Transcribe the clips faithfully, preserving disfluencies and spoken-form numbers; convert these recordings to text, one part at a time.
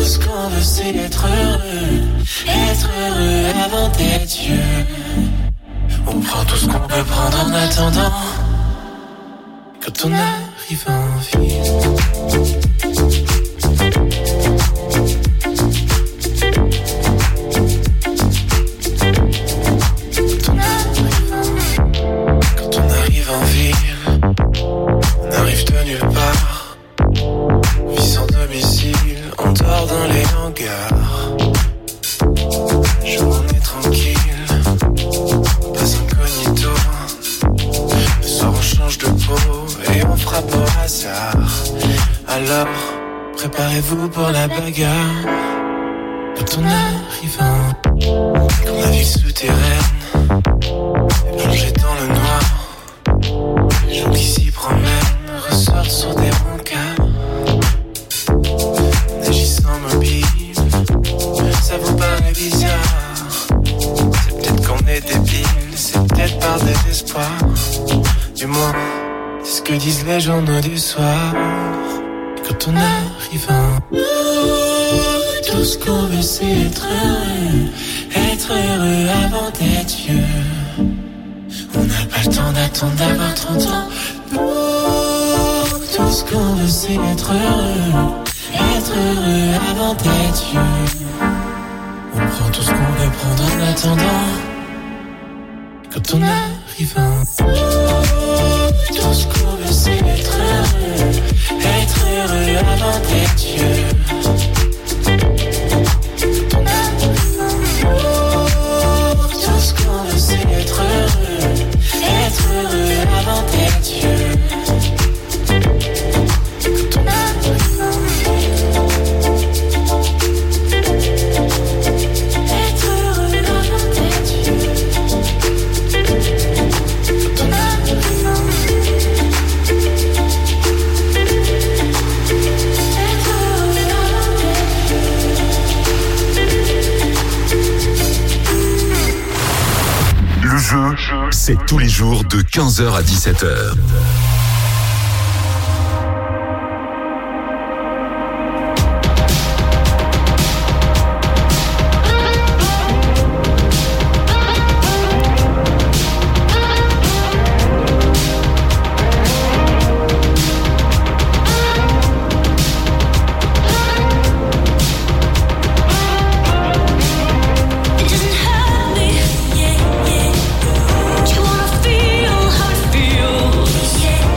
ce qu'on veut c'est être heureux, être heureux avant d'être Dieu. On prend tout ce qu'on peut prendre en attendant, quand on arrive en ville. Alors, préparez-vous pour la bagarre. Quand on arrive en... Quand la ville souterraine est plongée dans le noir, les gens qui s'y promènent ressortent sur des brancards. Agissant mobile, ça vous paraît bizarre. C'est peut-être qu'on est débile, c'est peut-être par désespoir. Du moins, c'est ce que disent les journaux du soir. Quand on arrive en haut, tout ce qu'on veut c'est être heureux, être heureux avant d'être Dieu. On n'a pas le temps d'attendre d'avoir trente ans. Oh, tout ce qu'on veut c'est être heureux, être heureux avant d'être Dieu. On prend tout ce qu'on veut prendre en attendant, quand on arrive en haut, tout ce qu'on veut c'est être heureux, être heureux avant d'être Dieu. On arrive en haut, tout ce qu'on veut c'est être heureux, être heureux avant d'être Dieu. Quand on arrive en être heureux avant d'être Dieu. Quand on arrive en Le jeu, c'est tous les jours de quinze heures à dix-sept heures. Yeah.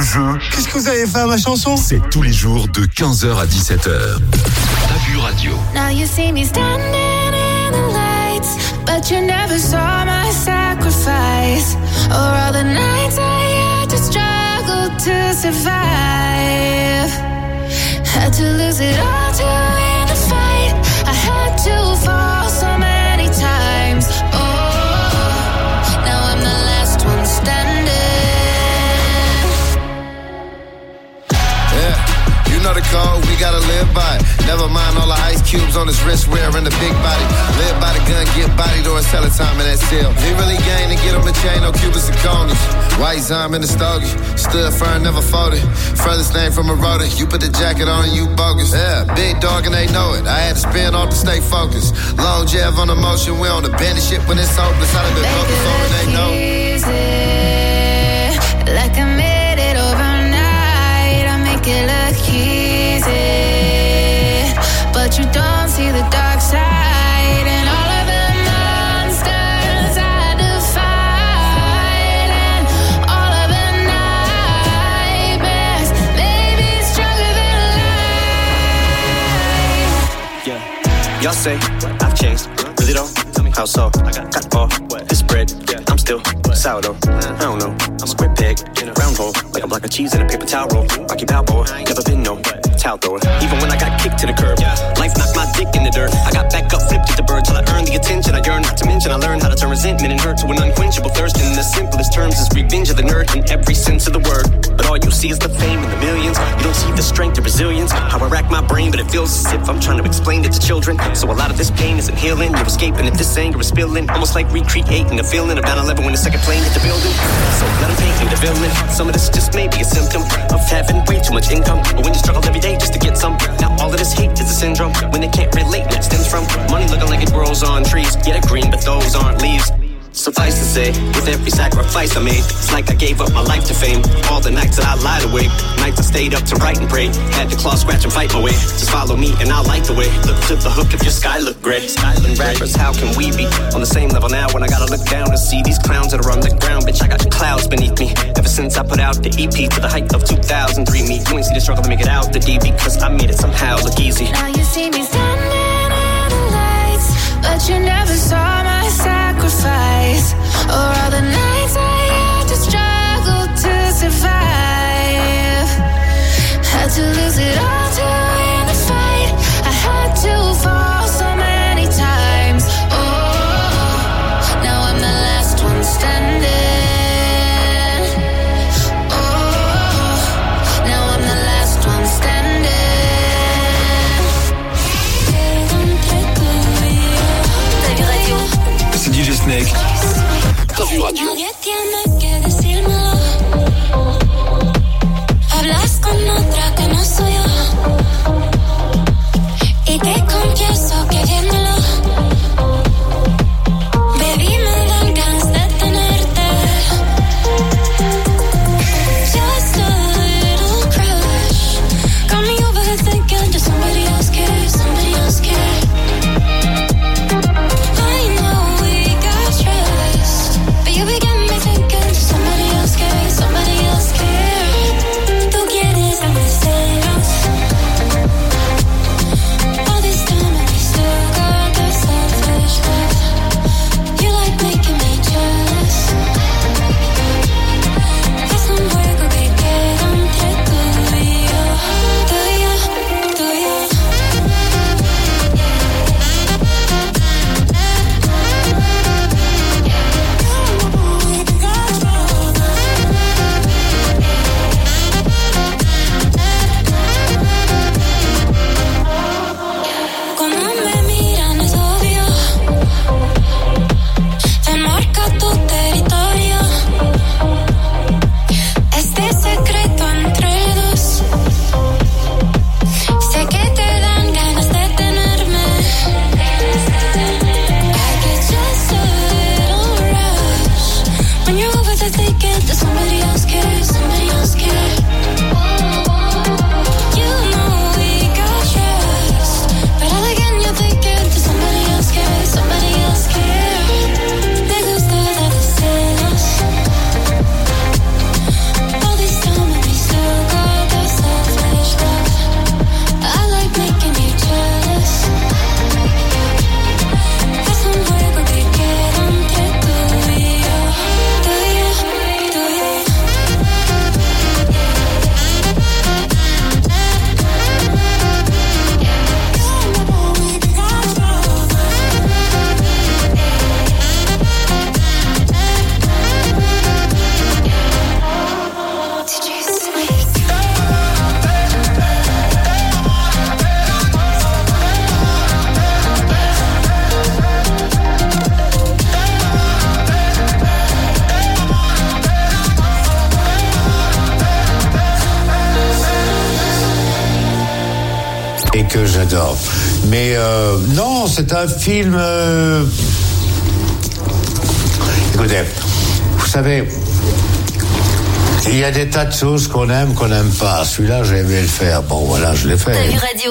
jeu, Qu'est-ce que vous avez fait à ma chanson? c'est tous les jours de quinze heures à dix-sept heures. Abu Radio. Now you see me standing in the lights, but you never saw my sacrifice, or all the nights I had to struggle to survive. Had to lose it all to win the fight. I had to fall so many times. Oh, now I'm the last one standing. Yeah, you know the code, we gotta live by it. Never mind all the ice cubes on his wrist wearing the big body. Live by the gun, get bodied or it's hella time in that cell. He really gained to get him a chain, no Cubans and conies. White Zom in the stogie, stood firm, never folded. Furthest thing from a rotor, you put the jacket on and you bogus. Yeah, big dog and they know it. I had to spin off to stay focused. Long Jeff on the motion, we on the bandit shit when it's hopeless. I've been focused on and they know it. Like I made it overnight, I make it look easy, but you don't see the dark side and all of the monsters I defied and all of the nightmares made me stronger than life. Yeah, y'all say I've changed, really though? How so? I got all this bread, I'm still sourdough. I don't know, I'm square peg, round hole, like a block of cheese in a paper towel roll. Rocky Balboa, never been no towel thrower. Even when I got kicked to the curb, life knocked my dick in the dirt. I got back up, flipped at the bird till I earned the attention I yearned. Not to mention I learned how to turn resentment and hurt to an unquenchable thirst. In the simplest terms is revenge of the nerd in every sense of the word. But all you see is the fame and the millions. You don't see the strength, the resilience. How I rack my brain, but it feels as if I'm trying to explain it to children. So a lot of this pain isn't healing. You're escaping if this anger is spilling. Almost like recreating the feeling of nine eleven when the second plane hit the building. So let them paint me the villain. Some of this just may be a symptom of having way too much income. But when you struggle every day just to get some, now all of this hate is a syndrome. When they can't relate, and it stems from money looking like it grows on trees. Yeah, they're green, but those aren't leaves. Suffice to say, with every sacrifice I made, it's like I gave up my life to fame. All the nights that I lied awake, nights I stayed up to write and pray, had to claw, scratch, and fight my way. Just follow me and I'll light the way. Look to the hook if your sky look gray. Island rappers, how can we be on the same level now when I gotta look down to see these clowns that are on the ground? Bitch, I got clouds beneath me. Ever since I put out the E P to the height of two thousand three, me, you ain't see the struggle to make it out the D because I made it somehow look easy. Now you see me standing in the lights, but you never saw my sacrifice, or all the nights I had to struggle to survive. Had to lose it all to win the fight. I had to fall so many times. Oh, now I'm the last one standing. Oh, now I'm the last one standing. C'est D J Snake. T'as vu radio. que j'adore. Mais euh, non, c'est un film... Euh... Écoutez, vous savez, il y a des tas de choses qu'on aime, qu'on n'aime pas. Celui-là, j'ai aimé le faire. Bon, voilà, je l'ai fait. T'as vu radio?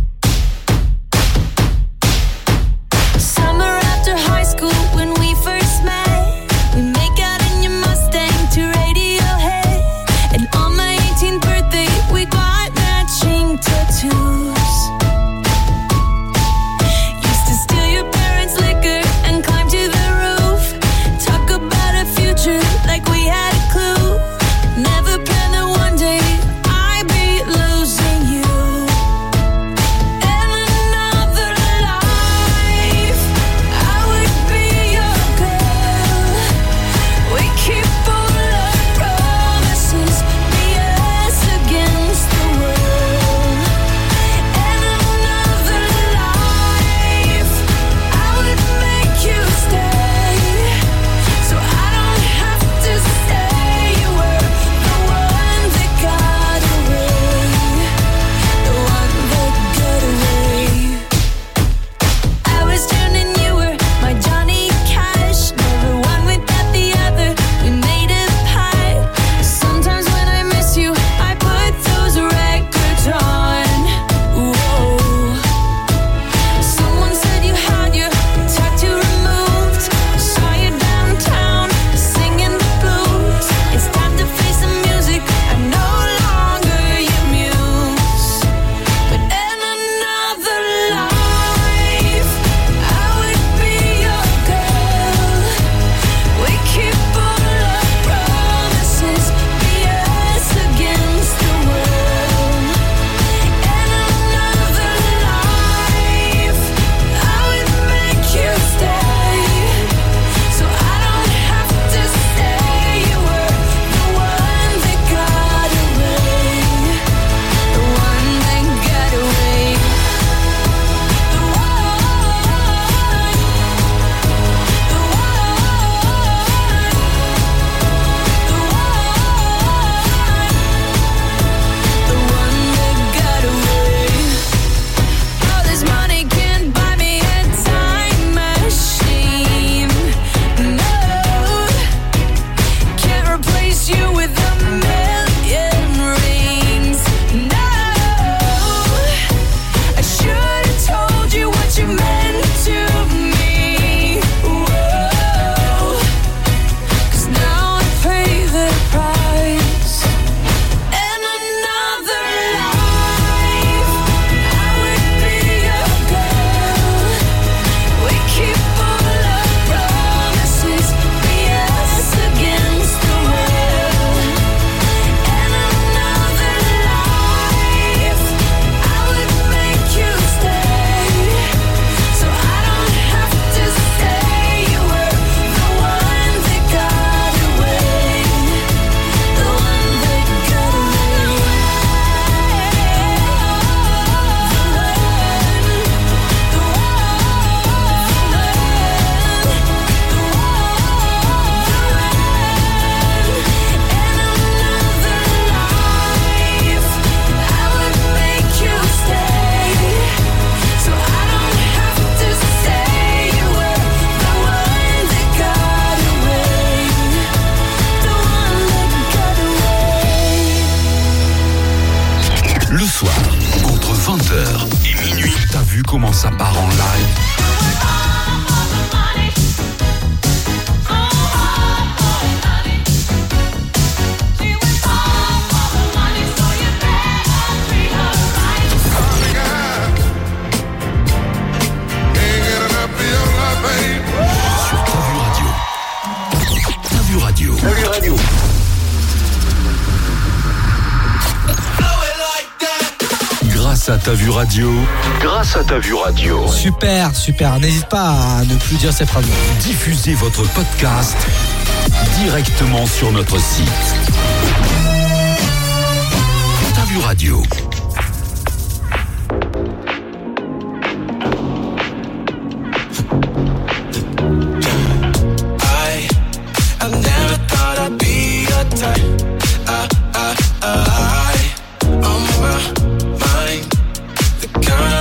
comment ça part en live. Grâce à Ta Vue Radio. Grâce à Ta Vue Radio. Super, super. N'hésite pas à ne plus dire ces phrases. Diffusez votre podcast directement sur notre site. Ta Vue Radio. I, I never thought I'd be your type. I, I, I, on my mind, the kind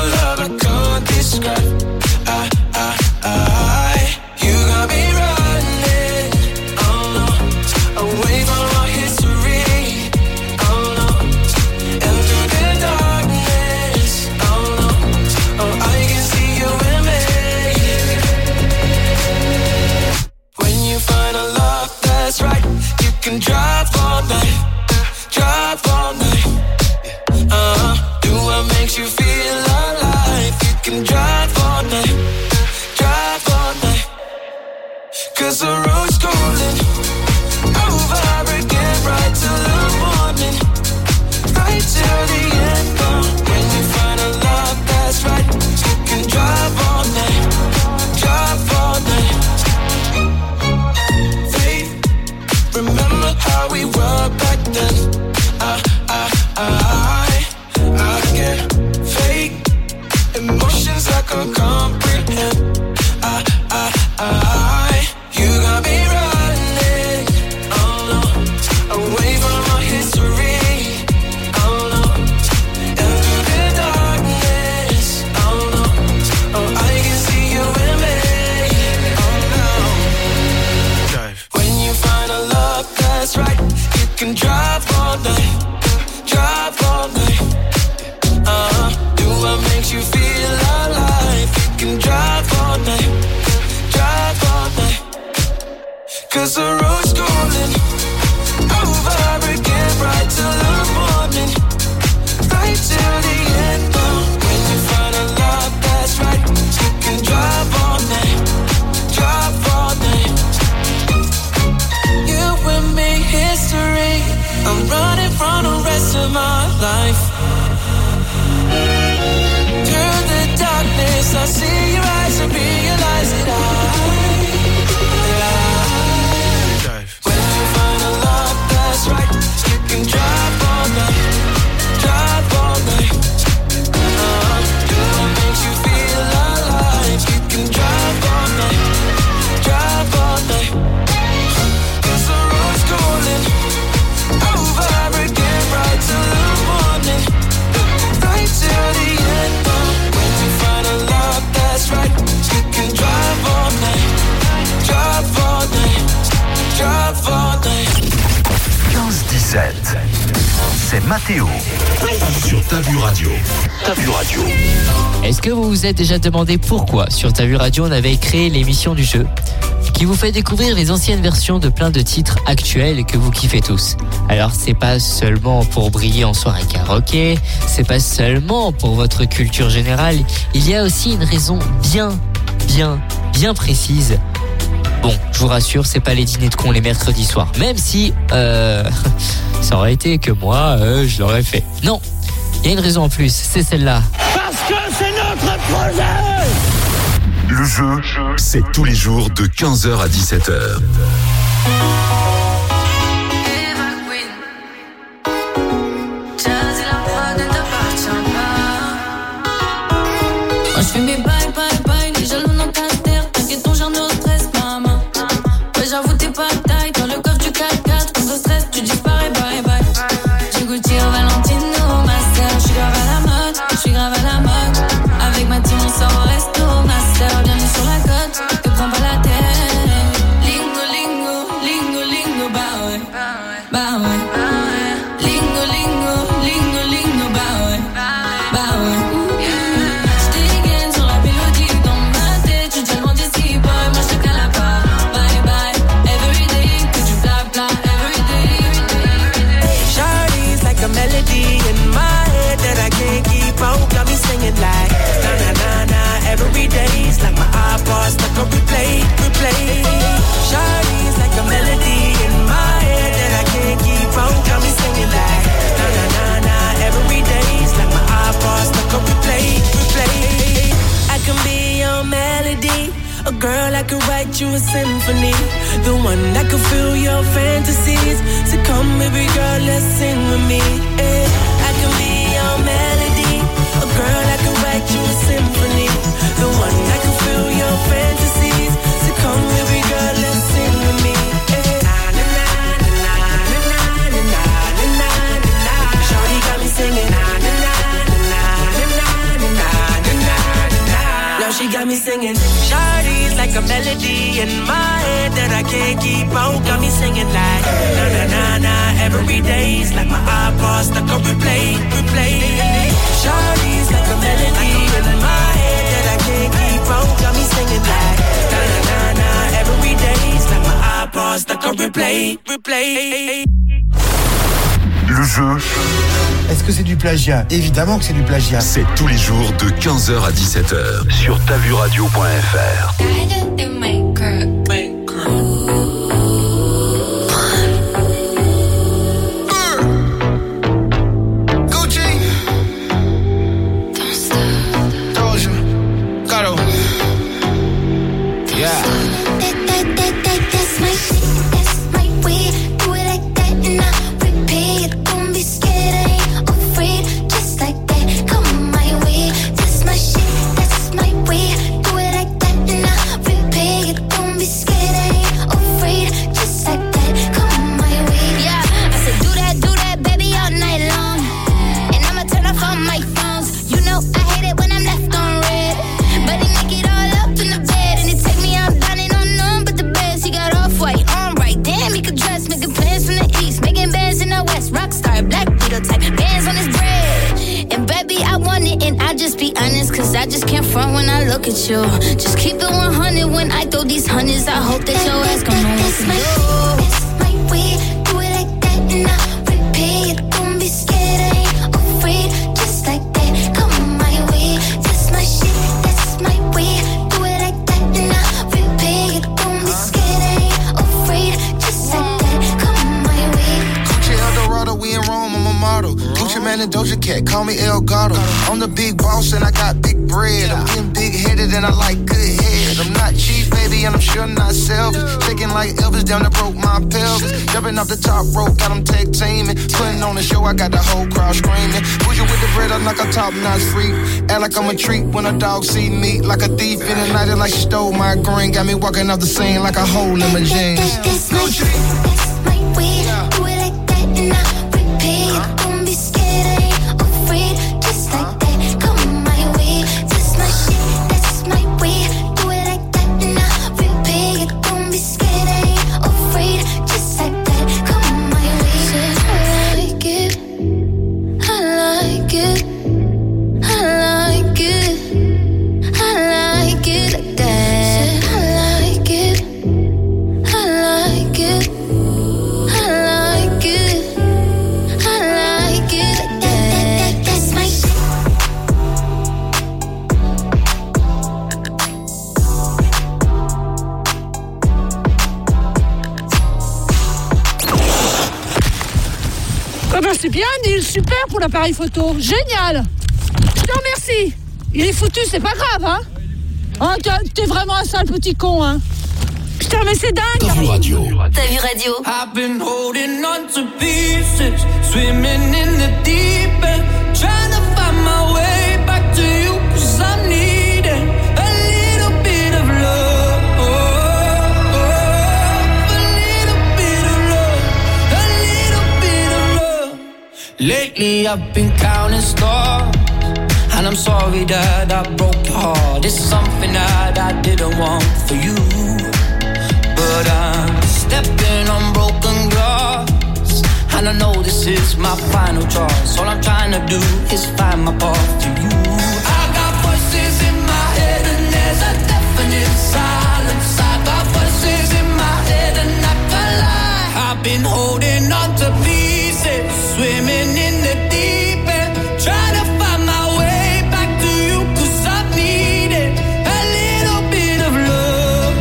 how we were back then. I, I, I, I get fake emotions I can't comprehend. I, I, I, you got me running, oh no, away from our history, oh no, and through the darkness, oh no, oh I can see you and me, oh no. Drive. When you find a love that's right, you can drive all night, drive all night. Uh-huh. Do what makes you feel alive. You can drive all night, drive all night. Cause the road's calling over again, right till the morning, right till the end. Now, when you find a love that's right, you can drive all night, drive all night. You and me, history. I'm running from the rest of my life. Through the darkness, I see your eyes and realize that I, that I when you find a love that's right, you can drive all night, drive all night. Uh-huh. Do what makes you feel alive. You can drive all night, drive all night. Cause the road's calling over again, right till the morning, right till the end. When you find a love that's right, you can drive all night, drive all night, drive all night. quinze dix-sept, c'est Mathéo sur Ta Vue Radio. Ta Vue Radio. Est-ce que vous vous êtes déjà demandé pourquoi sur Ta Vue Radio on avait créé l'émission du jeu qui vous fait découvrir les anciennes versions de plein de titres actuels que vous kiffez tous? Alors c'est pas seulement pour briller en soirée karaoké, c'est pas seulement pour votre culture générale, il y a aussi une raison bien, bien, bien précise. Bon, je vous rassure, c'est pas les dîners de cons les mercredis soirs, même si euh, ça aurait été que moi, euh, je l'aurais fait. Non, il y a une raison en plus, c'est celle-là. Parce que c'est notre projet. Le jeu, c'est tous les jours de quinze heures à dix-sept heures. Quand je fais mes bye bye bye, les jaloux dans ta terre, t'inquiète ton genre ne stress maman. Ouais j'avoue t'es pas taille, dans le coffre du quatre quatre, quand je stress tu disparais bye bye. J'ai goûté au Valentino, ma sœur, je suis grave à la mode, je suis grave à la mode. Avec ma team on sort au resto, ma sœur, bienvenue sur la côte, te prends pas la tête. Lingo lingo, lingo lingo, bah ouais, bah ouais. Lingo lingo, lingo lingo, bah ouais, bah ouais. Got me singing like na na na na every day's like my iPod stuck on replay, replay. Shawty's like a melody in my head that I can't keep on. Got me singing like na na na na every day's like my iPod stuck on replay, replay. I can be your melody, a girl I could write you a symphony, the one that could fill your fantasies. So come baby girl, let's sing with me. Yeah. I can be your melody, a girl I can write you a symphony, the one that can fill your fantasies. So come baby girl, let's sing with me. Shawty got me singing. Now she got me singing. Shawty's like a melody in my head that I can't keep out. Got me singing like na na na na every day's like my iPod stuck on replay, replay. Shawty's like a melody in my head that I can't keep out. Got me singing like na na na na every day's like my iPod stuck on replay, replay. Le jeu. Est-ce que c'est du plagiat? Évidemment que c'est du plagiat. C'est tous les jours de quinze heures à dix-sept heures sur ta vue radio point f r. Yeah. That's my shit, that's my way. Do it like that, just can't front when I look at you. Just keep it one hundred when I throw these hundreds. I hope that your ass gon' know what to do. That's my way, do it like that and I repeat. Don't be scared, I ain't afraid. Just like that, come my way. That's my shit, that's my way. Do it like that and I repeat. Don't be scared, I ain't afraid. Just like that, come my way. Gucci Eldorado, we in Rome, I'm a model. Gucci Man and Doja Cat, call me El Gato. I'm the big boss and I got big bread. I'm getting big headed and I like good head. I'm not cheap, baby, and I'm sure not selfish. Shaking like Elvis down the broke my pelvis. Jumping off the top rope, got them tag teaming. Putting on the show, I got the whole crowd screaming. Bougie with the bread, I'm like a top notch freak. Act like I'm a treat when a dog see me. Like a thief in the night, like she stole my green. Got me walking off the scene like a hole in my jeans. That's my, that's my way. Do it like that and I repeat. Don't be scared, I ain't afraid. Just like that, come my way. That's my shit, that's my way. Do it like that and I repeat. Don't be scared, I ain't afraid. Just like that, come my way. I like it, I like it, I like it, I like it like that. I like it, I like it, I like it, I like it like that. That's my shit. Ah ben c'est bien, Neil, super pour l'appareil photo. Génial. Je te remercie. Il est foutu, c'est pas grave, hein. Oh, t'es, t'es vraiment un sale petit con, hein. Putain, mais c'est dingue. T'as vu radio. T'as vu radio? I've been holding on to pieces, swimming in the deep end, trying to find my way back to you, cause I'm needing a little bit of love, a little bit of love, a little bit of love. Lately I've been counting stars, and I'm sorry that I broke your heart. It's something that I didn't want for you, but I'm stepping on broken glass, and I know this is my final choice. All I'm trying to do is find my path to you. I got voices in my head and there's a definite silence. I got voices in my head and I can't lie. I've been holding on to pieces, swimming in the deep end, trying to find my way back to you, cause I've needed a little bit of love,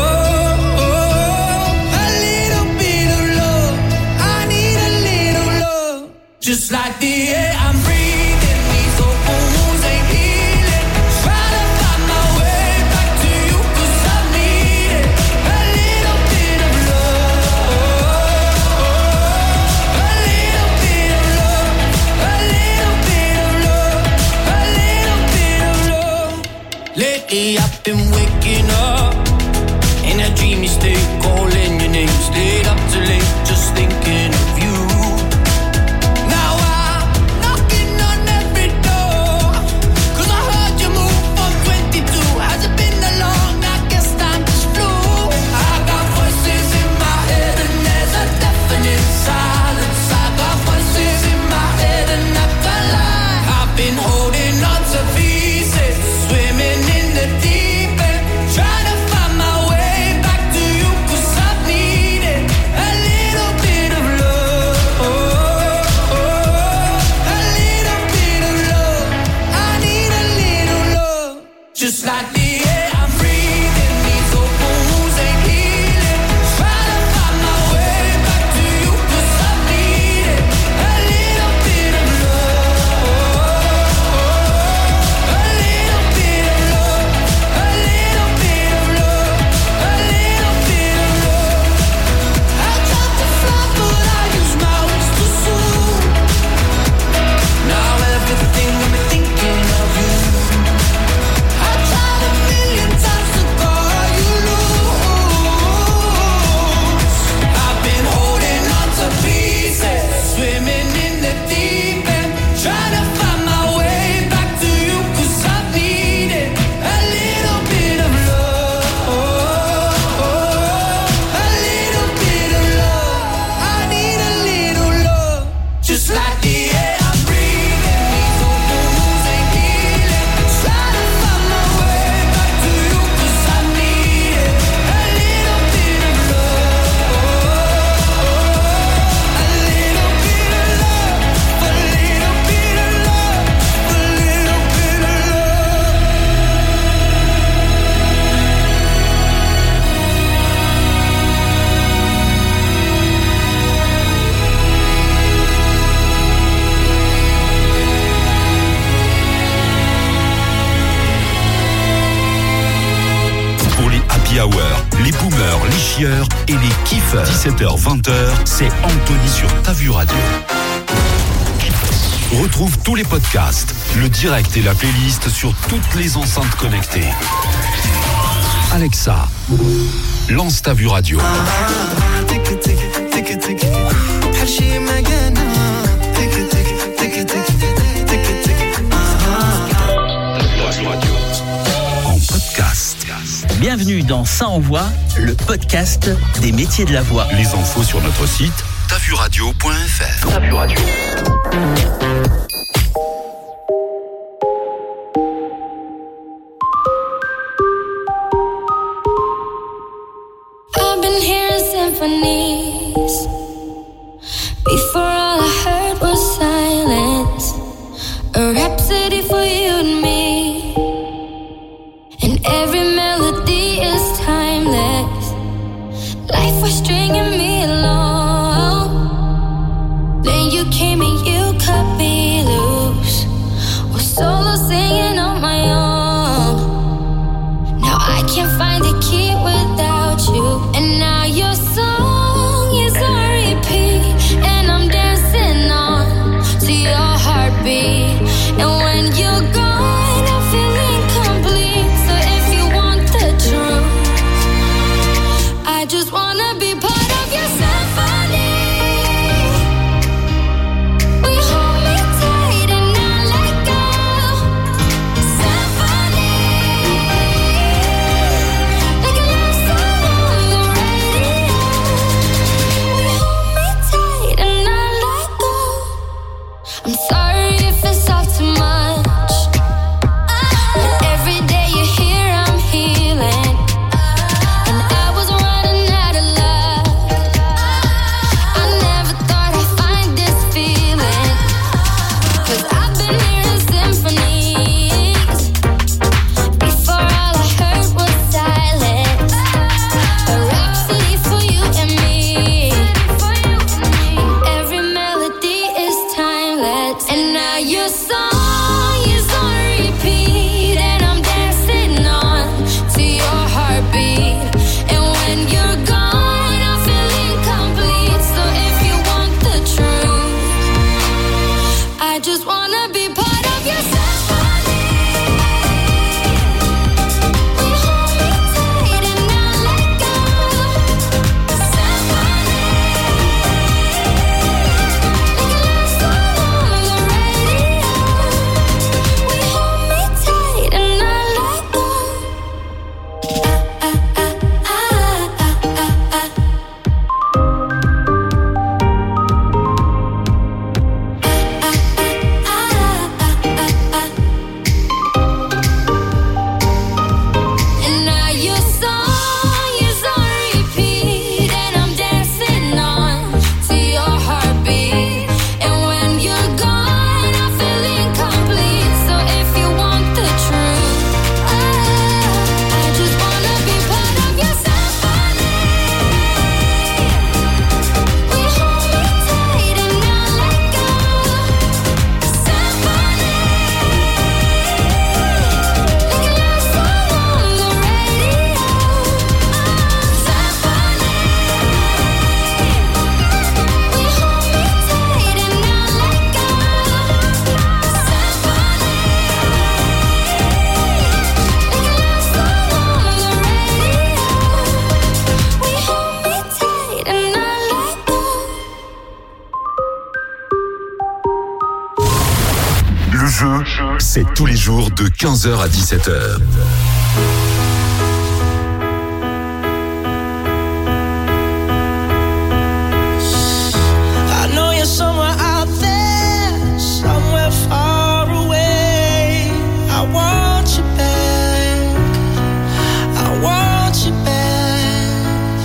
a little bit of love. I need a little love, just like the air I'm breathing. These open wounds ain't healing. Try to find my way back to you, cause I need it. A little bit of love, a little bit of love, a little bit of love, a little bit of love. Lately I've been waking up in a dreamy state, calling your name, stayed up too late, just thinking of you. Now I'm knocking chieurs et les kiffeurs. dix-sept heures vingt, c'est Anthony sur Ta Vue Radio. Retrouve tous les podcasts, le direct et la playlist sur toutes les enceintes connectées. Alexa, lance Ta Vue Radio. En podcast. Bienvenue dans Ça Envoie, le podcast des métiers de la voix. Les infos sur notre site ta vue radio point f r. Ta Vue Radio. I've been hearing symphonies. Before all I heard was silence. A rhapsody for you and me. And every melody is timeless. Life was stringing me along. Then you came and you cut me loose. Was solo singing on my own. Now I can't find the key without you. And now your song is on repeat. And I'm dancing on to your heartbeat. And when you're gone, I feel incomplete. So if you want the truth, I just wanna be part of your symphony. Will you hold me tight and not let go? Symphony, like a love song on the radio. Will you hold me tight and not let go? I'm sorry if it's all too much, but every day you're here I'm healing. And I was running out of luck. I never thought I'd find this feeling. Cause I've been hearing symphonies. Before all I heard was silence. A rhapsody for you and me. Every melody is timeless. And now your song is on repeat. And I'm dancing on to your heartbeat. And when you're gone, I feel incomplete. So if you want the truth, I just wanna be part of your symphony. Will you hold me tight and not let go? Symphony, like a love song on the radio. Will you hold me tight and not let go? Ah, ah, ah, ah, ah, ah, ah. And now your song is on repeat. And I'm dancing on to your heartbeat. And when you're gone, I feel incomplete. So if you want the truth, I just wanna be part of your symphony. Will you hold me tight and not let go? Symphony, like a love song on the radio. Symphony, will you hold me tight and not let go? Symphony, like a love song on the radio. Will you hold me tight and not let go? Le jeu, c'est tous les jours de quinze heures à dix-sept heures. I know you're somewhere out there, somewhere far away. I want you back. I want you back.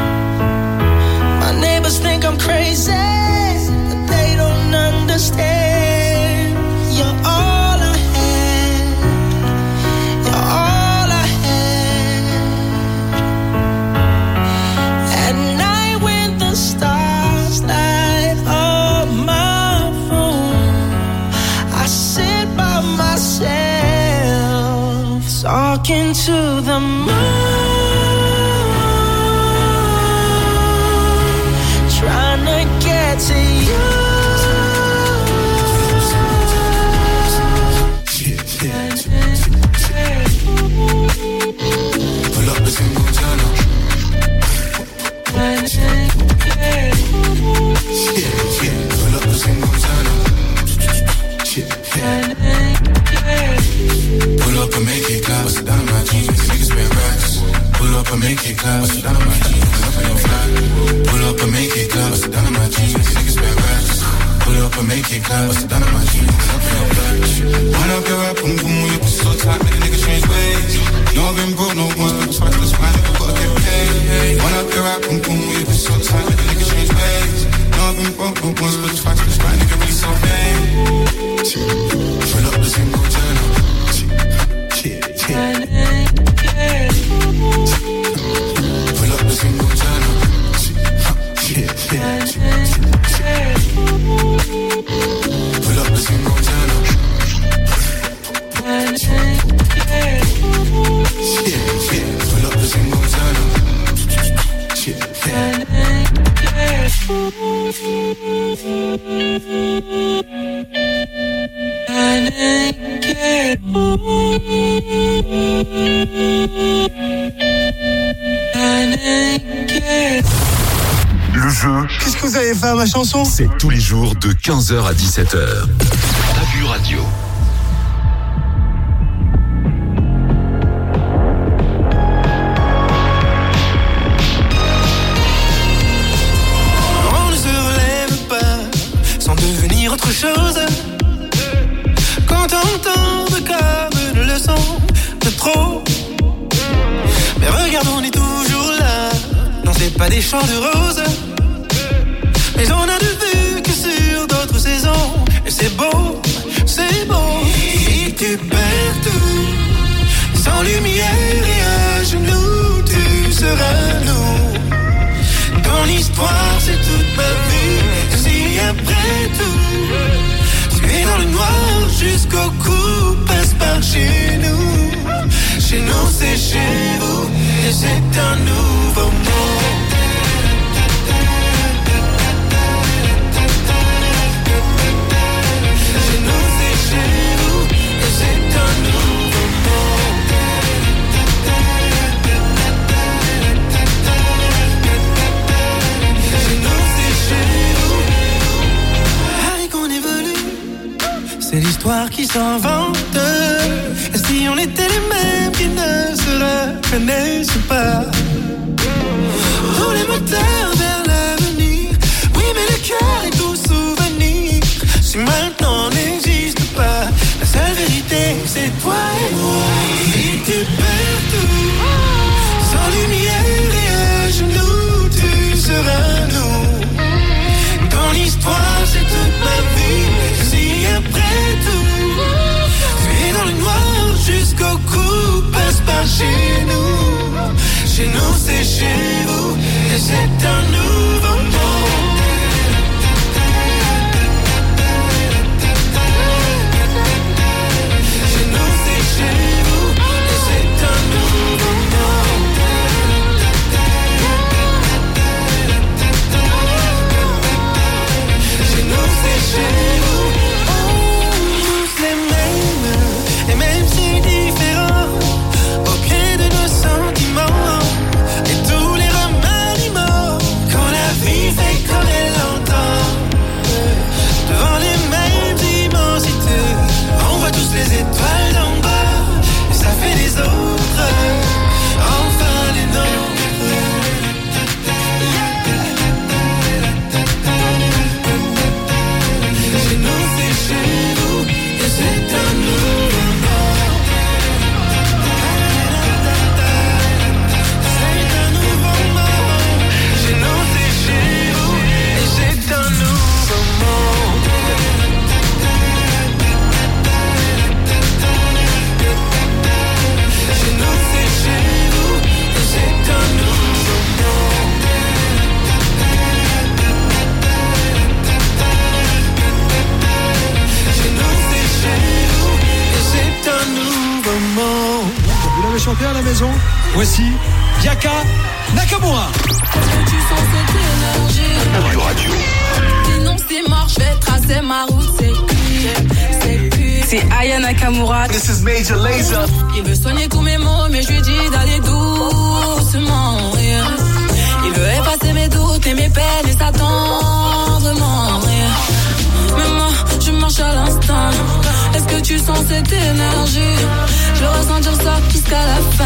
My neighbors think I'm crazy, but they don't understand. You're all I had. You're all I had. At night when the stars light up my room, I sit by myself talking to the moon. make it clap. Bust it down on my jeans, pull up on your flat. Pull up and make it clap. Bust it down on my jeans, make niggas spend racks. Pull up and make it clap. Bust it down on my jeans, pull up on your flat. Wind up your rap, boom boom, your pussy so tight, make a nigga change ways. No, I've been broke no once, but twice, that's why nigga gotta get paid. Wind up your rap, boom boom, your pussy so tight, make a nigga change ways. No, I've been broke no once, but twice, that's why nigga really so paid. Fill up the single channel. Yeah, yeah. Pull up the single channel. Yeah, yeah. Pull up the single channel. Yeah, yeah. Pull up the single channel. Yeah, Le jeu. Qu'est-ce que vous avez fait à ma chanson? C'est tous les jours de quinze heures à dix-sept heures. T'as vu radio. On ne se relève pas sans devenir autre chose. Quand on tombe comme une leçon de trop. Mais regarde, on est toujours là. Non, c'est pas des champs de roses. Mais on a de vue que sur d'autres saisons. Et c'est beau, c'est beau. Si tu perds tout, sans lumière et à genoux, tu seras nous. Ton histoire, c'est toute ma vie. Si après tout, tu es dans le noir jusqu'au cou, passe par chez nous. Chez nous, c'est chez vous. Et c'est un nouveau monde. C'est l'histoire qui s'invente. Et si on était les mêmes qui ne se reconnaissent pas? Tous les moteurs vers l'avenir. Oui, mais le cœur est tout souvenir. Si maintenant n'existe pas, la seule vérité c'est toi et moi. Si tu perds tout, sans lumière et à genoux, tu seras nous. Ton histoire c'est toute ma vie. Si après tout, tu es dans le noir jusqu'au cou, passe par chez nous. Chez nous c'est chez vous. Et c'est un nouveau monde. Chez nous c'est chez vous. Et c'est un nouveau monde. Chez nous c'est chez vous. Tous les mêmes, et même si différents, au pied de nos sentiments. Et tous les remaniements quand la vie fait comme elle l'entend. Devant les mêmes immensités, on voit tous les étoiles d'en bas. Et ça fait des autres, enfin les nôtres. Chez nous c'est chez vous. Et c'est un nouveau monde. C'est un nouveau monde. Chez nous c'est chez vous. Et c'est un nouveau monde. Chez nous c'est chez vous. Et c'est un nouveau monde. Chez nous c'est chez vous. Et c'est un nouveau monde. Vous l'avez chanté à la maison? Voici Yaka Nakamura. T'as vu radio. Sinon c'est mort, je vais tracer ma route, c'est cuit, c'est cuit. C'est Aya Nakamura. This is Major Lazer. Il veut soigner tous mes mots, mais je lui dis d'aller doucement, yeah. Il veut effacer mes doutes et mes peines et ça tendrement, yeah. Mais moi, je marche à l'instant. Est-ce que tu sens cette énergie? Je le ressens, je ressors jusqu'à la fin.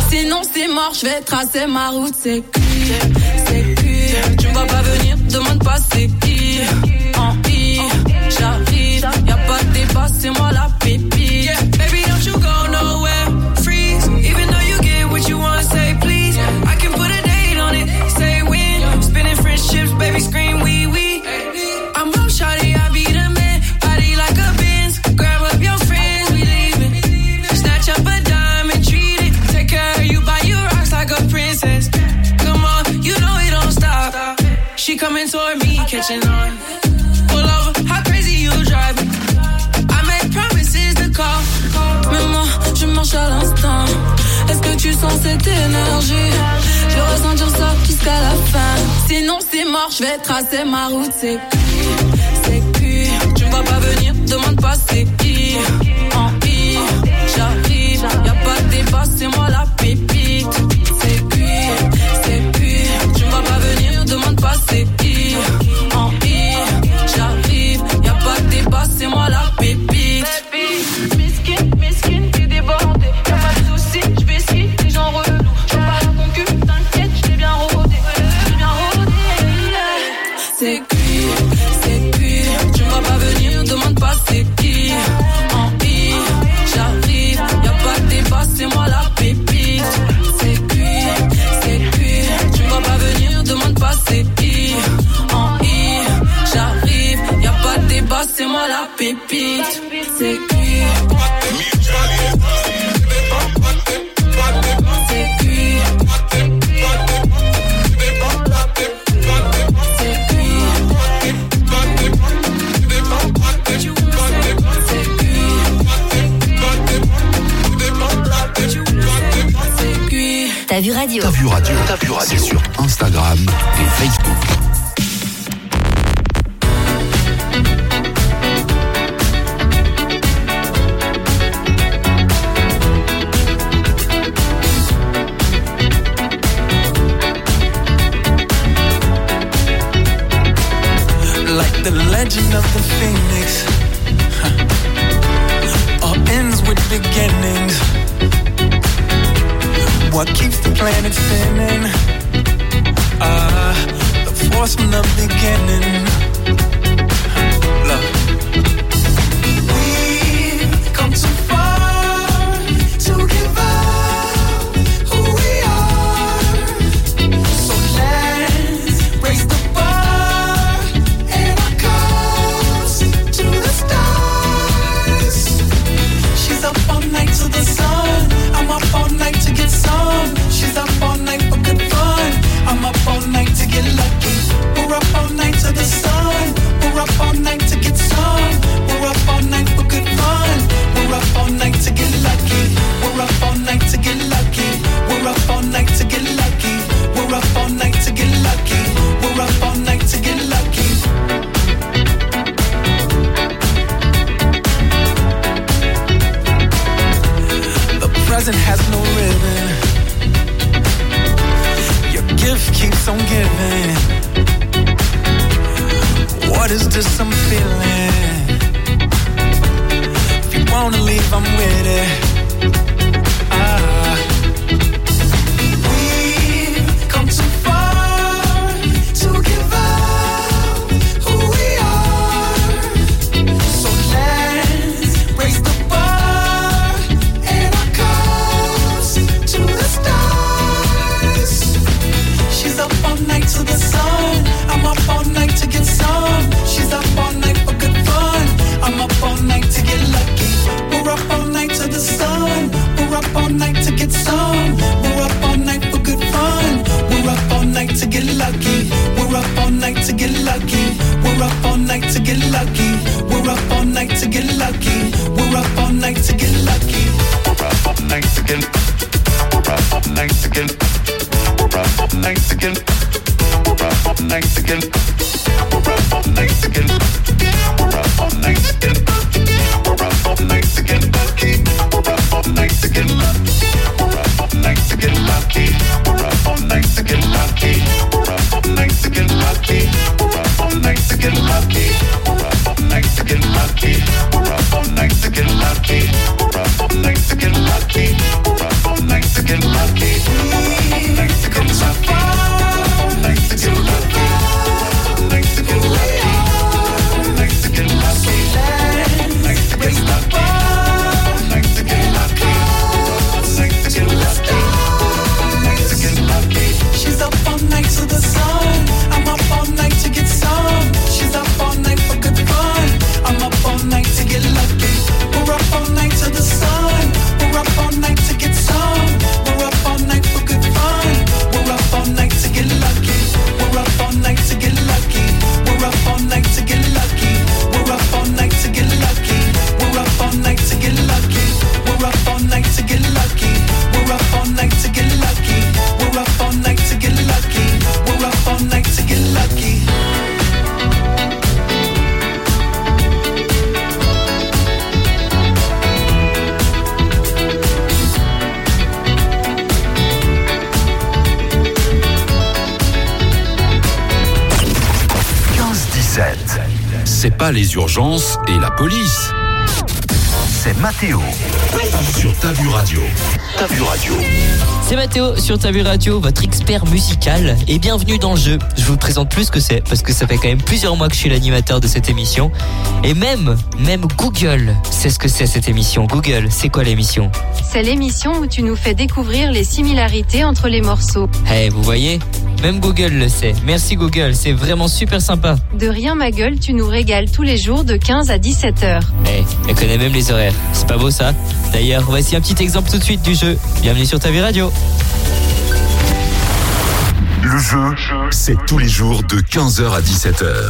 Sinon c'est mort, je vais tracer ma route, c'est cuit, c'est cuit. Tu me vois pas venir, demande pas c'est qui. En I, j'arrive, y'a pas de débat, c'est moi la pépite. Yeah, baby don't you go nowhere, freeze. Even though you get what you want, say please. I can put a date on it, say when. Spinning friendships, baby scream wee wee. I'm up shawty, I be the man. Body like a Benz, grab up your friends, we leaving. Snatch up a dime and treat it. Take care of you, buy you rocks like a princess. Come on, you know it don't stop. She coming toward me, catching on. Pull over, how crazy you driving? I made promises to call. Mais moi, je marche à l'instant. Est-ce que tu sens cette énergie? Je vais ressentir ça jusqu'à la fin. Sinon c'est mort, je vais tracer ma route, c'est cuit, c'est cuit. Tu me vois pas venir, demande pas c'est qui. En I, j'arrive, y'a pas de débat, c'est moi la pépite. C'est cuit, c'est cuit. Tu me vois pas venir, demande pas c'est qui. En I, j'arrive, y'a pas de débat, c'est moi la pépite. Miskin, miskin, t'es débordé. Y'a pas de soucis, j'vais ski, les gens relous. J'en parle à ton cul, t'inquiète, j't'ai bien rodé. J't'ai bien rodé, yeah. C'est cuit, c'est cuit. Tu me vois pas venir, demande pas c'est qui. En I, j'arrive, y'a pas de débat, c'est moi la pépite. C'est cuit, c'est cuit. Tu me vois pas venir, demande pas c'est qui. En I, j'arrive, y'a pas de débat, c'est moi la pépite. C'est cuit. T'as vu radio. T'as vu radio. T'as vu radio. C'est sur Instagram et Facebook. Like the legend of the phoenix, huh. All ends with beginnings. What keeps the planet spinning? Ah, uh, the force from the beginning. Love. We've come too far to give up who we are. So let's raise the bar and our cups to the stars. She's up all night to the sun. I'm up all night to get some. She's up all night for good fun. I'm up all night to get lucky. We're up all night to the sun. We're up all night to get some. We're up all night for good fun. We're up all night to get lucky. We're up all night to get lucky. We're up all night to get lucky. We're up all night to get lucky. We're up all night to get lucky. The present has no ribbon. Your gift keeps on giving. What is this I'm feeling? If you wanna leave, I'm with it. Ah. We've come too far to give up who we are. So let's raise the bar and our cups to the stars. She's up all night to the sun. I'm up all night to get some. She's up all night for good fun. I'm up all night to get lucky. We're up all night to the sun. We're up all night to get some. We're up all night for good fun. We're up all night to get lucky. We're up all night to get lucky. We're up all night to get lucky. We're up all night to get lucky. We're up all night to get lucky. We're up all night to get. We're up all night to get. We're up all night to get. We're up all night to get. We're up all night to get. We're up all night to get. We're up all night to get lucky. We're up all night to get lucky. We're up all night to get lucky. We're up all night to get lucky. We're up all night to get lucky. We're up all night to get lucky. We're up all night to get lucky. We're up all night to get lucky. We're up all night to get lucky. We're up all night to get lucky. c'est pas les urgences et la police. C'est Mathéo sur Ta Vue Radio. Ta Vue Radio. C'est Mathéo sur Ta Vue Radio, votre expert musical. Et bienvenue dans le jeu. Je vous présente plus ce que c'est, parce que ça fait quand même plusieurs mois que je suis l'animateur de cette émission. Et même, même Google sait ce que c'est cette émission. Google, c'est quoi l'émission ? C'est l'émission où tu nous fais découvrir les similarités entre les morceaux. Eh, hey, vous voyez ? Même Google le sait. Merci Google, c'est vraiment super sympa. De rien ma gueule, tu nous régales tous les jours de quinze à dix-sept heures. Eh, hey, elle connaît même les horaires. C'est pas beau ça ? D'ailleurs, voici un petit exemple tout de suite du jeu. Bienvenue sur Ta Vue Radio. Le jeu, c'est tous les jours de quinze heures à dix-sept heures.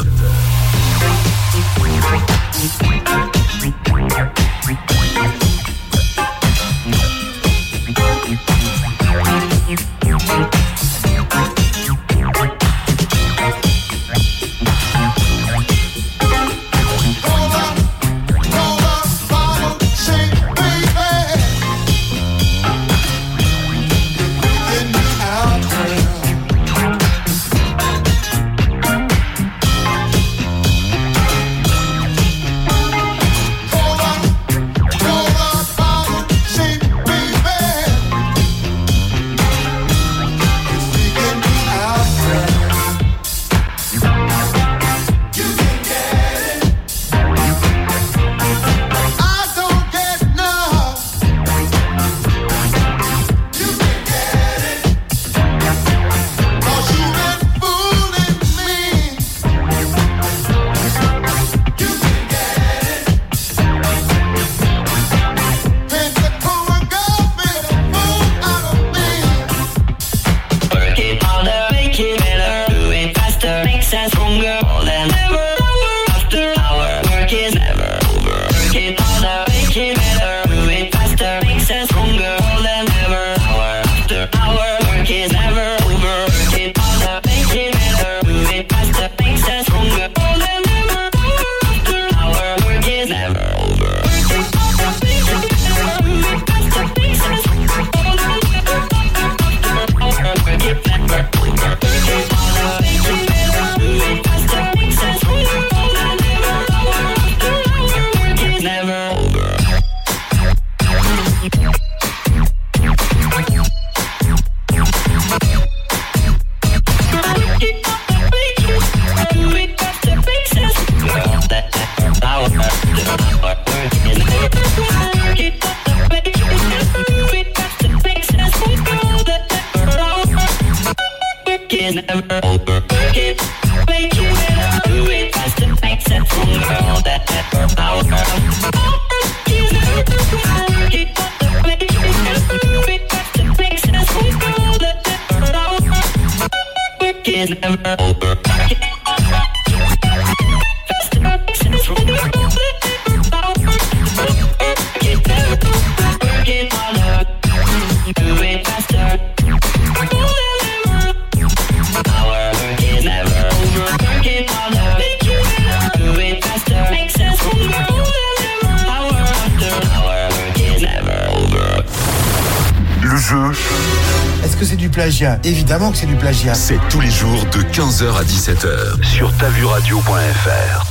Évidemment que c'est du plagiat. C'est tous les jours de quinze heures à dix-sept heures sur ta vue radio point f r.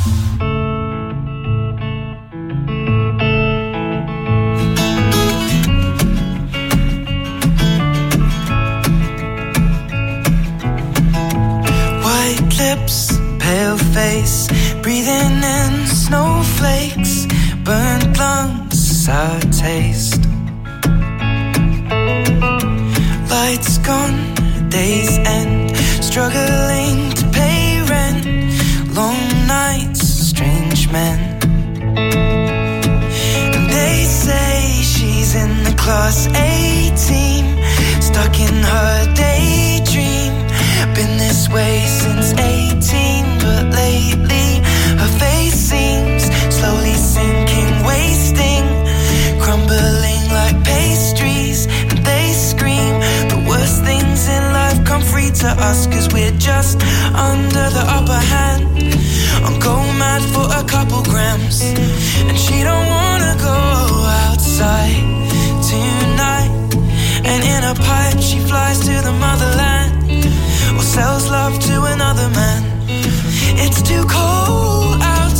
White lips, pale face, breathing in snowflakes, burnt lungs, sour taste. Lights gone, days end, struggling to pay rent, long nights, strange men. And they say she's in the class A team, stuck in her daydream, been this way since eighteen, but lately her face seems slowly sinking, wasting, crumbling like pastries, and they scream the worst things in life come free to us, cause we're just under the upper hand. I'm going mad for a couple grams, and she don't wanna go outside tonight, and in a pipe she flies to the motherland, or sells love to another man. It's too cold out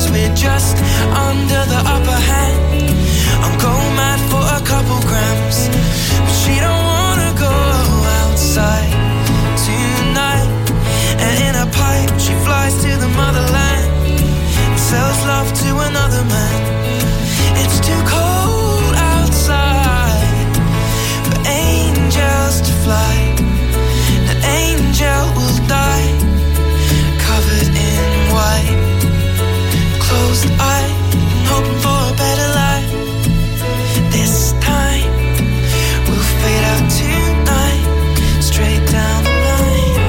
cause we're just under the upper hand. I'll go mad for a couple grams, but she don't wanna go outside tonight. And in a pipe she flies to the motherland and sells love to another man. It's too cold outside for angels to fly. An angel will die covered in white. Closed eye, hoping for a better life. This time we'll fade out tonight, straight down the line.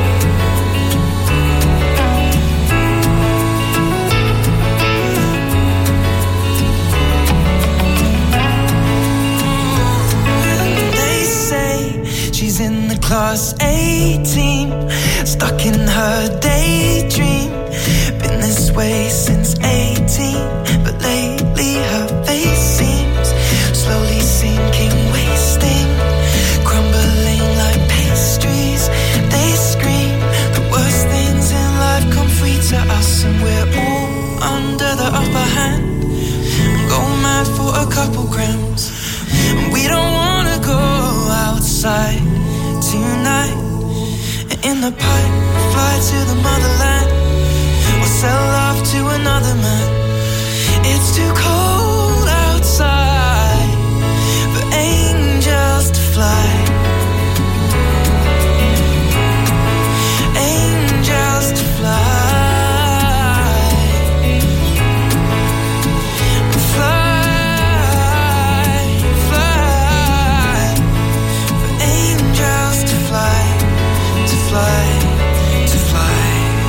And they say she's in the class A team, stuck in her daydream. Been this way since eighteen, but lately her face seems slowly sinking, wasting, crumbling like pastries. They scream the worst things in life come free to us, and we're all under the upper hand. Go mad for a couple grams, and we don't wanna go outside tonight. In the pipe, fly to the motherland, or sell love to another man. It's too cold outside for angels to fly. Angels to fly. Fly, fly. For angels to fly, to fly, to fly.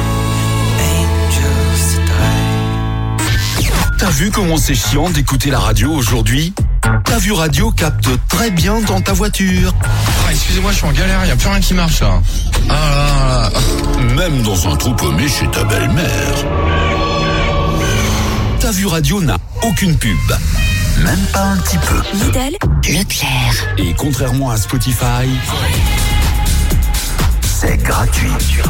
Angels to die. T'as vu comment c'est chiant d'écouter la radio aujourd'hui? T'as vu Radio capte très bien dans ta voiture. Ah, excusez-moi, je suis en galère, y a plus rien qui marche là. Ah là là. Même dans un trou paumé chez ta belle-mère. T'as vu Radio n'a aucune pub. Même pas un petit peu. Lidl, Leclerc. Et contrairement à Spotify, c'est gratuit.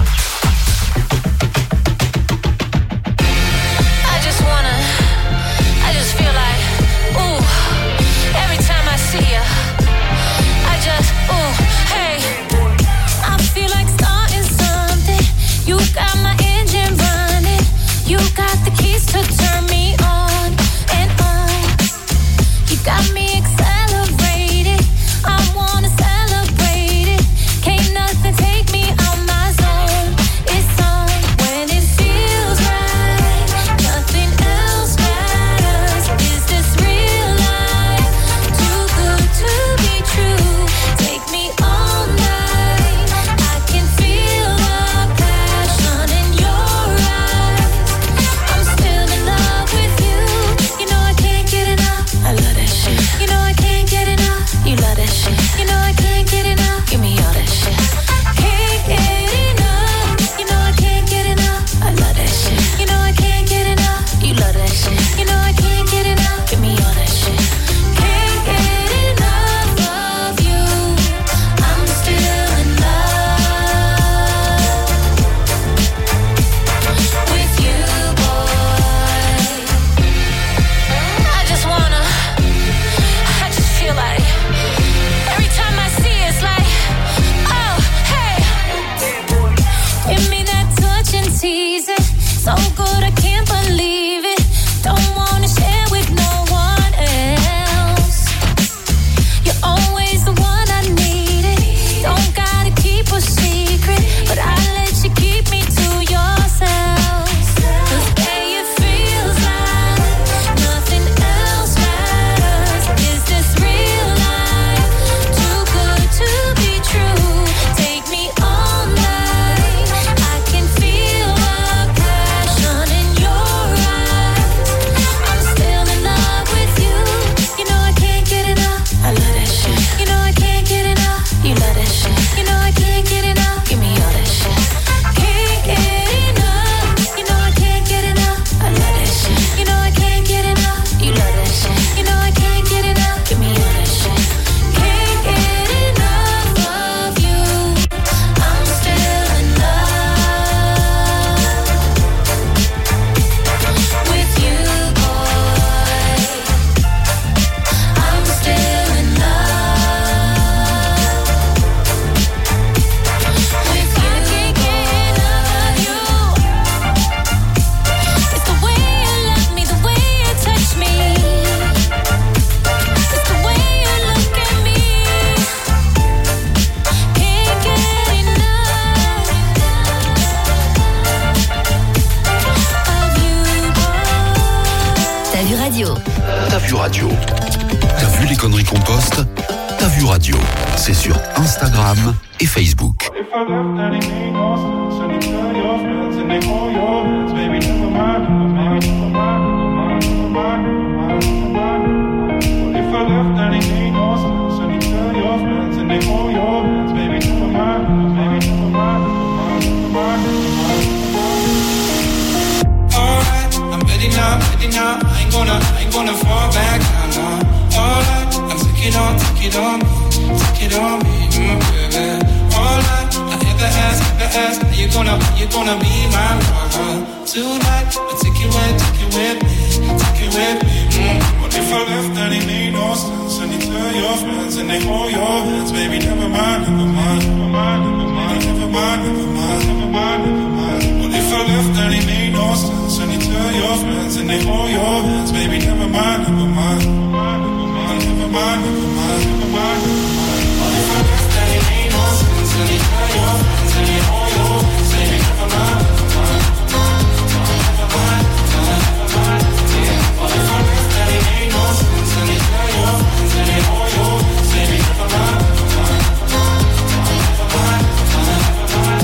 I just wanna, I just feel like, ooh, every time I see ya, I just, ooh, hey, I feel like starting something. You got my engine running, you got the keys to turn me on and on. You got me accelerated, I wanna celebrate it. Can't nothing take me out my zone. It's on when it feels right. Nothing else matters. Is this real life? Too good to be true. Take me all night. I can feel the passion in your eyes. I'm still in love with you. You know I can't get enough. I love that shit. You know I can't get enough. You love that shit. You know I can't get enough. Give me all that shit. Can't get enough. You know I can't get enough. I love that shit. You know I can't get enough. You love that shit. You know I can't get enough. Give me all that shit. Can't get enough of you. I'm still in love with you, boy. I just wanna, I just feel like every time I see it, it's like, oh, hey. Give me that touch and tease it. So good I can't believe it. Don't wanna share with Radio. T'as vu radio. T'as vu les conneries qu'on poste? T'as vu radio. C'est sur Instagram et Facebook. Now, ready now, I ain't gonna, I ain't gonna fall back now, no. Alright, I'm take it on, take it on me, take it on me, mm, baby. Alright, I ever ask, ever ask, are you gonna, are you gonna be my girl? Tonight, I take it with, take it with me, take it with me, mm. What if I left and it made no sense? And you tell your friends and they hold your hands, baby, never mind, never mind, never mind, never mind, never mind, never mind, never mind, never mind. What if I left and it made no sense? And you tell your friends and they hold your hands, baby, never mind, never mind, never mind, never mind, never mind, never mind. What if I left and it made no sense? And you tell your friends and they hold your hands, baby, never mind, never mind, never mind, never mind, yeah. What if I left and it made no sense? And you tell your friends and they hold your hands, baby, never mind, never mind, never mind, never mind.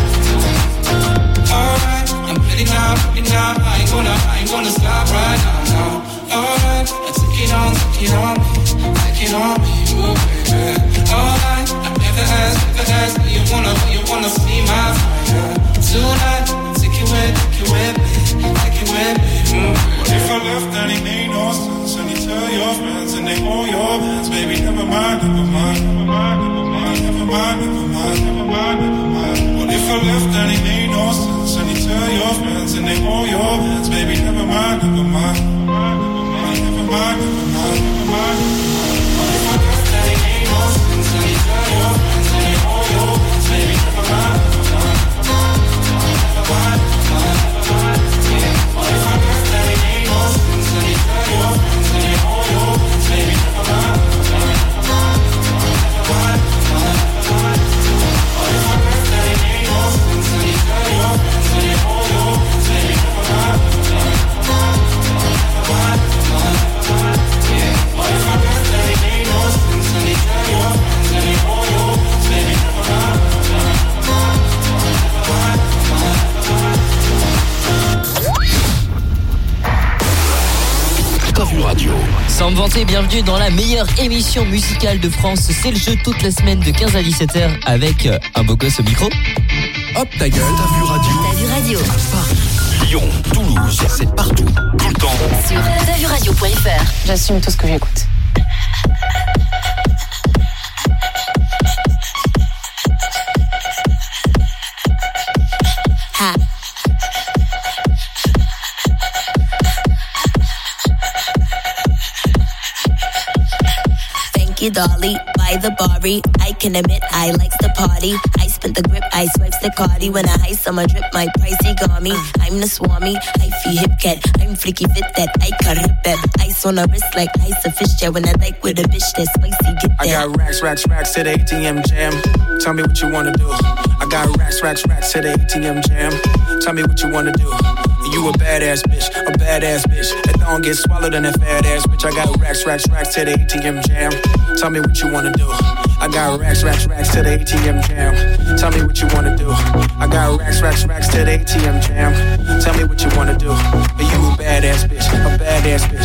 Alright, I'm ready now, ready now. I ain't gonna, I ain't gonna stop right now, no. Alright, I take it on, take it on me, take it on me, ooh baby. Alright, I never ask, never ask, do you wanna, do you wanna see my fire? Tonight, take it with, take it with me, take it with me, ooh baby. What if I left and it made no sense? And you tell your friends and they hold your hands, baby, never mind, never mind, never mind, never mind, never mind, never mind, never mind, never mind. What if I left and it made no sense? And you tell your friends and they hold your hands, baby, never mind, never mind, never mind, never mind, never mind, never mind. What if I left and it made no sense? And you tell your friends and they hold your hands, baby, never mind, never mind, never mind, never mind, yeah. What if I left and it made no sense? And you tell your friends and they hold your hands, baby, never mind, never mind, never mind, never mind. What if I left and it made no sense? And you tell your friends and they hold your hands, baby, never mind, never mind, never mind, never mind, yeah. What if I left and it made no sense? And you tell your friends and they hold your hands, baby, never mind, never mind, never mind, never mind, never mind. T'as vu radio. Sans me vanter, bienvenue dans la meilleure émission musicale de France. C'est le jeu toute la semaine de quinze à dix-sept heures avec euh, un beau gosse au micro. Hop ta gueule. T'as vu radio. T'as vu radio. Lyon, Toulouse, c'est partout, tout le temps. Sur t'as vu radio point f r. J'assume tout ce que j'écoute. Ha. Thank you, Dolly. By the Bari, I can admit I likes the party. I spent the grip, I swipes the cardi. When I ice on my drip, my pricey got me. I'm the swami, I feel hip cat. I'm freaky fit that, I can rip that. Ice on her wrist like ice a fish jet. When I like with a bitch that's spicy, get that. I got racks, racks, racks to the A T M jam. Tell me what you wanna do. I got racks, racks, racks to the A T M jam. Tell me what you wanna do. You a badass bitch, a badass bitch. That don't get swallowed in that fat ass bitch. I got racks, racks, racks to the A T M jam. Tell me what you wanna do. I got racks, racks, racks to the A T M jam. Tell me what you wanna do. I got racks, racks, racks to the A T M jam. Tell me what you wanna do. You a badass bitch, a badass bitch.